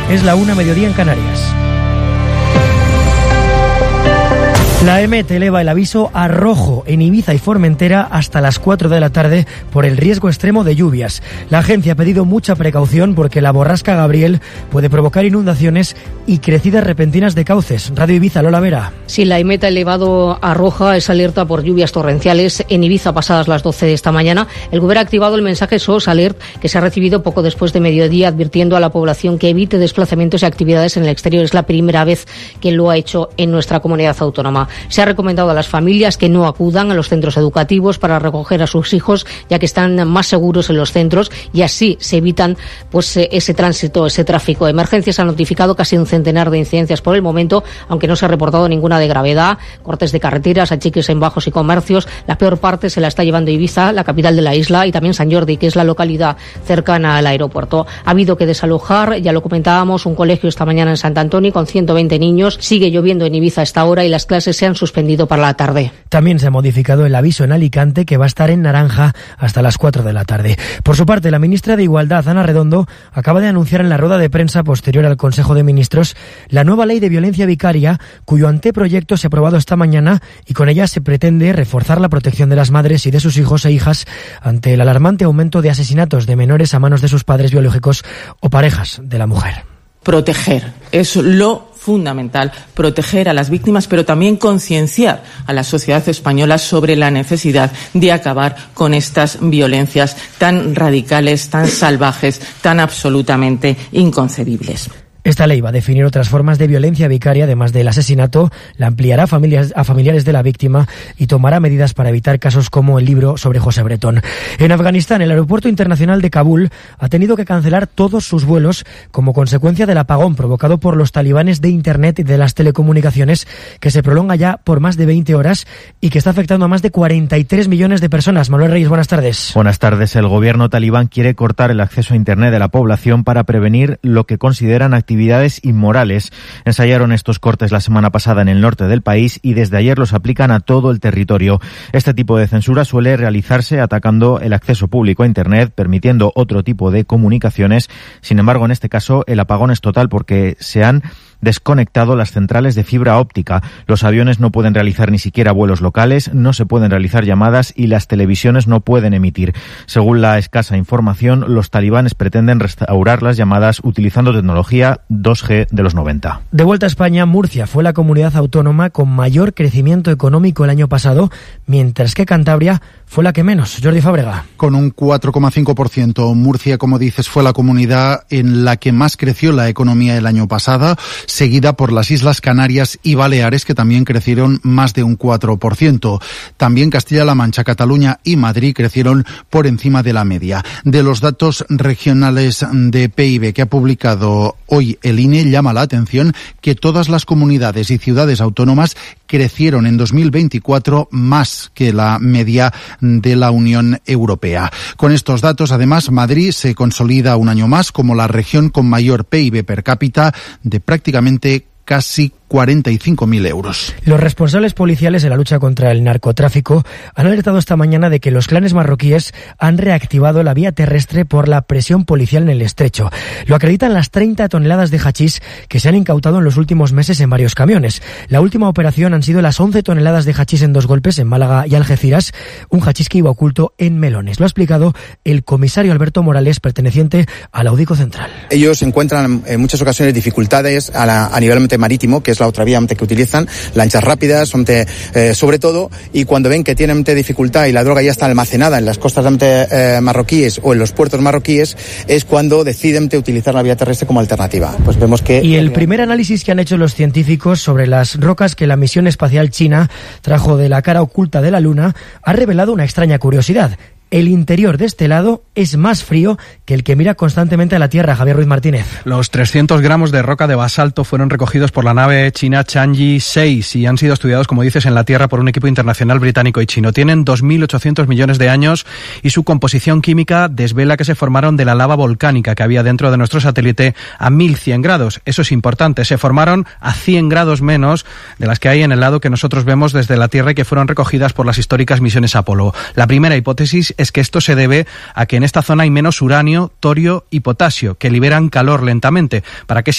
Es la 1:00 en Canarias. La EMET eleva el aviso a rojo en Ibiza y Formentera hasta las 4 de la tarde por el riesgo extremo de lluvias. La agencia ha pedido mucha precaución porque la borrasca Gabriel puede provocar inundaciones y crecidas repentinas de cauces. Radio Ibiza, Lola Vera. Sí, la EMET ha elevado a roja esa alerta por lluvias torrenciales en Ibiza pasadas las 12 de esta mañana. El Gobierno ha activado el mensaje SOS Alert que se ha recibido poco después de mediodía, advirtiendo a la población que evite desplazamientos y actividades en el exterior. Es la primera vez que lo ha hecho en nuestra comunidad autónoma. Se ha recomendado a las familias que no acudan a los centros educativos para recoger a sus hijos, ya que están más seguros en los centros y así se evitan ese tránsito, ese tráfico. Emergencias ha notificado casi un centenar de incidencias por el momento, aunque no se ha reportado ninguna de gravedad. Cortes de carreteras, achiques en bajos y comercios. La peor parte se la está llevando Ibiza, la capital de la isla, y también Sant Jordi, que es la localidad cercana al aeropuerto. Ha habido que desalojar, ya lo comentábamos, un colegio esta mañana en Sant Antoni con 120 niños. Sigue lloviendo en Ibiza a esta hora y las clases se han suspendido para la tarde. También se ha modificado el aviso en Alicante, que va a estar en naranja hasta las 4 de la tarde. Por su parte, la ministra de Igualdad, Ana Redondo, acaba de anunciar en la rueda de prensa posterior al Consejo de Ministros la nueva ley de violencia vicaria, cuyo anteproyecto se ha aprobado esta mañana y con ella se pretende reforzar la protección de las madres y de sus hijos e hijas ante el alarmante aumento de asesinatos de menores a manos de sus padres biológicos o parejas de la mujer. Proteger es lo fundamental, proteger a las víctimas, pero también concienciar a la sociedad española sobre la necesidad de acabar con estas violencias tan radicales, tan salvajes, tan absolutamente inconcebibles. Esta ley va a definir otras formas de violencia vicaria, además del asesinato, la ampliará a familiares de la víctima y tomará medidas para evitar casos como el libro sobre José Bretón. En Afganistán, el aeropuerto internacional de Kabul ha tenido que cancelar todos sus vuelos como consecuencia del apagón provocado por los talibanes de Internet y de las telecomunicaciones, que se prolonga ya por más de 20 horas y que está afectando a más de 43 millones de personas. Manuel Reyes, buenas tardes. Buenas tardes. El gobierno talibán quiere cortar el acceso a Internet de la población para prevenir lo que consideran actividades inmorales. Ensayaron estos cortes la semana pasada en el norte del país y desde ayer los aplican a todo el territorio. Este tipo de censura suele realizarse atacando el acceso público a Internet, permitiendo otro tipo de comunicaciones. Sin embargo, en este caso, el apagón es total porque se han desconectado las centrales de fibra óptica. Los aviones no pueden realizar ni siquiera vuelos locales, no se pueden realizar llamadas y las televisiones no pueden emitir. Según la escasa información, los talibanes pretenden restaurar las llamadas utilizando tecnología 2G de los 90. De vuelta a España, Murcia fue la comunidad autónoma con mayor crecimiento económico el año pasado, mientras que Cantabria fue la que menos. Jordi Fábrega. Con un 4,5%. Murcia, como dices, fue la comunidad en la que más creció la economía el año pasado, seguida por las Islas Canarias y Baleares, que también crecieron más de un 4%. También Castilla-La Mancha, Cataluña y Madrid crecieron por encima de la media. De los datos regionales de PIB que ha publicado hoy el INE, llama la atención que todas las comunidades y ciudades autónomas crecieron en 2024 más que la media de la Unión Europea. Con estos datos, además, Madrid se consolida un año más como la región con mayor PIB per cápita de prácticamente casi 45.000 euros. Los responsables policiales en la lucha contra el narcotráfico han alertado esta mañana de que los clanes marroquíes han reactivado la vía terrestre por la presión policial en el estrecho. Lo acreditan las 30 toneladas de hachís que se han incautado en los últimos meses en varios camiones. La última operación han sido las 11 toneladas de hachís en 2 golpes en Málaga y Algeciras, un hachís que iba oculto en melones. Lo ha explicado el comisario Alberto Morales, perteneciente a la Audico Central. Ellos encuentran en muchas ocasiones dificultades a nivel marítimo, que es la otra vía que utilizan, lanchas rápidas, sobre todo, y cuando ven que tienen dificultad y la droga ya está almacenada en las costas marroquíes o en los puertos marroquíes, es cuando deciden utilizar la vía terrestre como alternativa. Pues vemos que... Y el primer análisis que han hecho los científicos sobre las rocas que la misión espacial china trajo de la cara oculta de la Luna ha revelado una extraña curiosidad. El interior de este lado es más frío que el que mira constantemente a la Tierra. Javier Ruiz Martínez. Los 300 gramos de roca de basalto fueron recogidos por la nave china Chang'e 6 y han sido estudiados, como dices, en la Tierra por un equipo internacional británico y chino. Tienen 2.800 millones de años y su composición química desvela que se formaron de la lava volcánica que había dentro de nuestro satélite a 1.100 grados. Eso es importante. Se formaron a 100 grados menos de las que hay en el lado que nosotros vemos desde la Tierra y que fueron recogidas por las históricas misiones Apolo. La primera hipótesis es que esto se debe a que en esta zona hay menos uranio, torio y potasio, que liberan calor lentamente. ¿Para qué